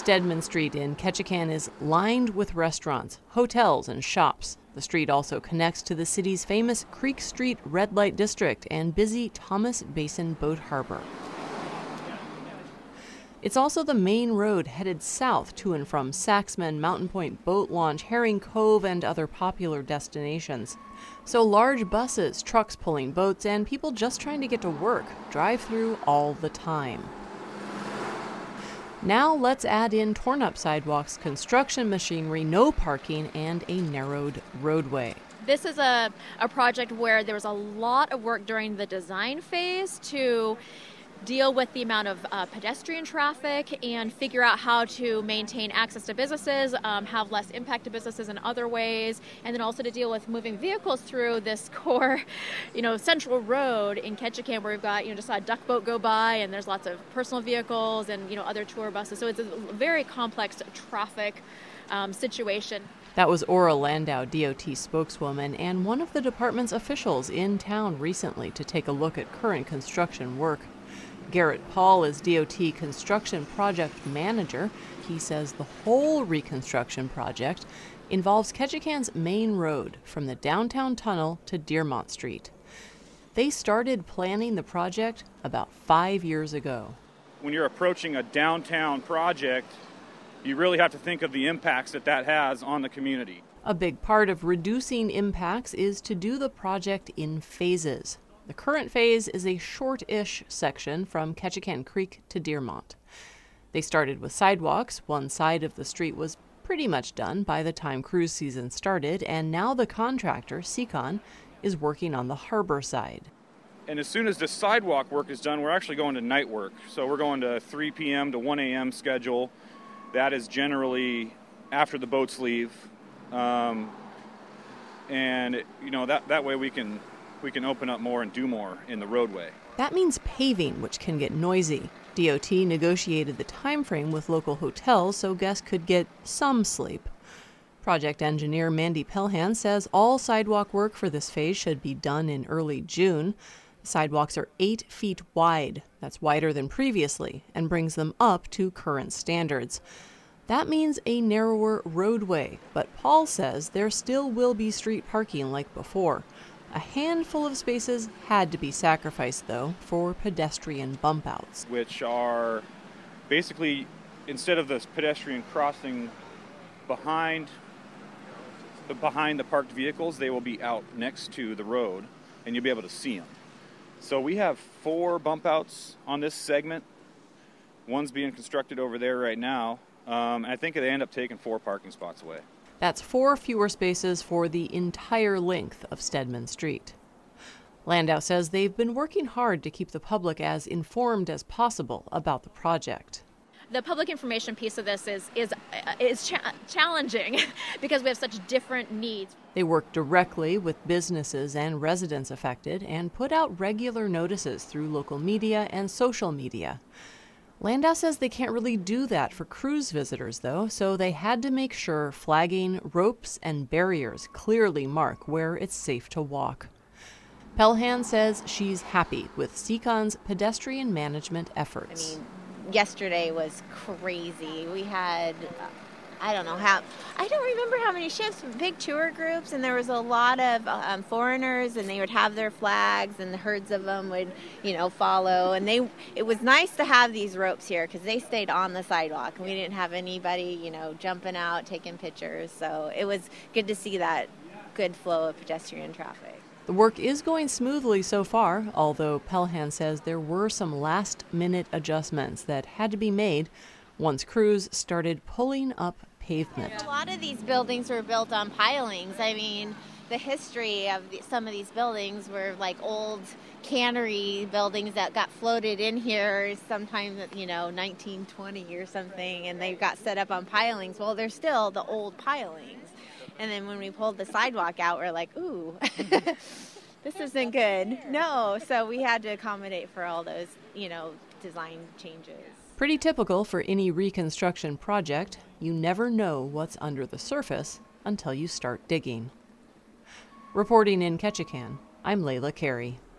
Stedman Street in Ketchikan is lined with restaurants, hotels, and shops. The street also connects to the city's famous Creek Street Red Light District and busy Thomas Basin Boat Harbor. It's also the main road headed south to and from Saxman, Mountain Point Boat Launch, Herring Cove, and other popular destinations. So large buses, trucks pulling boats, and people just trying to get to work drive through all the time. Now let's add in torn-up sidewalks, construction machinery, no parking, and a narrowed roadway. This is a project where there was a lot of work during the design phase to deal with the amount of pedestrian traffic and figure out how to maintain access to businesses, have less impact to businesses in other ways, and then also to deal with moving vehicles through this core, central road in Ketchikan where we've got, just saw a duck boat go by and there's lots of personal vehicles and, other tour buses. So it's a very complex traffic situation. That was Ora Landau, DOT spokeswoman, and one of the department's officials in town recently to take a look at current construction work. Garrett Paul is DOT Construction Project Manager. He says the whole reconstruction project involves Ketchikan's main road from the downtown tunnel to Dearmont Street. They started planning the project about 5 years ago. When you're approaching a downtown project, you really have to think of the impacts that has on the community. A big part of reducing impacts is to do the project in phases. The current phase is a short-ish section from Ketchikan Creek to Dearmont. They started with sidewalks. One side of the street was pretty much done by the time cruise season started, and now the contractor, Seacon, is working on the harbor side. And as soon as the sidewalk work is done, we're actually going to night work. So we're going to 3 p.m. to 1 a.m. schedule. That is generally after the boats leave. That way we can open up more and do more in the roadway. That means paving, which can get noisy. DOT negotiated the time frame with local hotels so guests could get some sleep. Project engineer Mandy Pelhan says all sidewalk work for this phase should be done in early June. The sidewalks are 8 feet wide. That's wider than previously and brings them up to current standards. That means a narrower roadway, but Paul says there still will be street parking like before. A handful of spaces had to be sacrificed, though, for pedestrian bump outs. Which are basically, instead of the pedestrian crossing behind the parked vehicles, they will be out next to the road, and you'll be able to see them. So we have 4 bump outs on this segment. One's being constructed over there right now. And I think they end up taking 4 parking spots away. That's 4 fewer spaces for the entire length of Stedman Street. Landau says they've been working hard to keep the public as informed as possible about the project. The public information piece of this is challenging because we have such different needs. They work directly with businesses and residents affected and put out regular notices through local media and social media. Landau says they can't really do that for cruise visitors, though, so they had to make sure flagging, ropes, and barriers clearly mark where it's safe to walk. Pelhan says she's happy with Seacon's pedestrian management efforts. Yesterday was crazy. We had, I don't remember how many ships, big tour groups, and there was a lot of foreigners, and they would have their flags, and the herds of them would, follow. And it was nice to have these ropes here because they stayed on the sidewalk, and we didn't have anybody, jumping out, taking pictures. So it was good to see that good flow of pedestrian traffic. The work is going smoothly so far, although Pelhan says there were some last-minute adjustments that had to be made once crews started pulling up pavement. A lot of these buildings were built on pilings. The history of some of these buildings were like old cannery buildings that got floated in here sometime, 1920 or something, and they got set up on pilings. Well, they're still the old pilings. And then when we pulled the sidewalk out, we're like, ooh, this isn't good. No, so we had to accommodate for all those, design changes. Pretty typical for any reconstruction project. You never know what's under the surface until you start digging. Reporting in Ketchikan, I'm Layla Carey.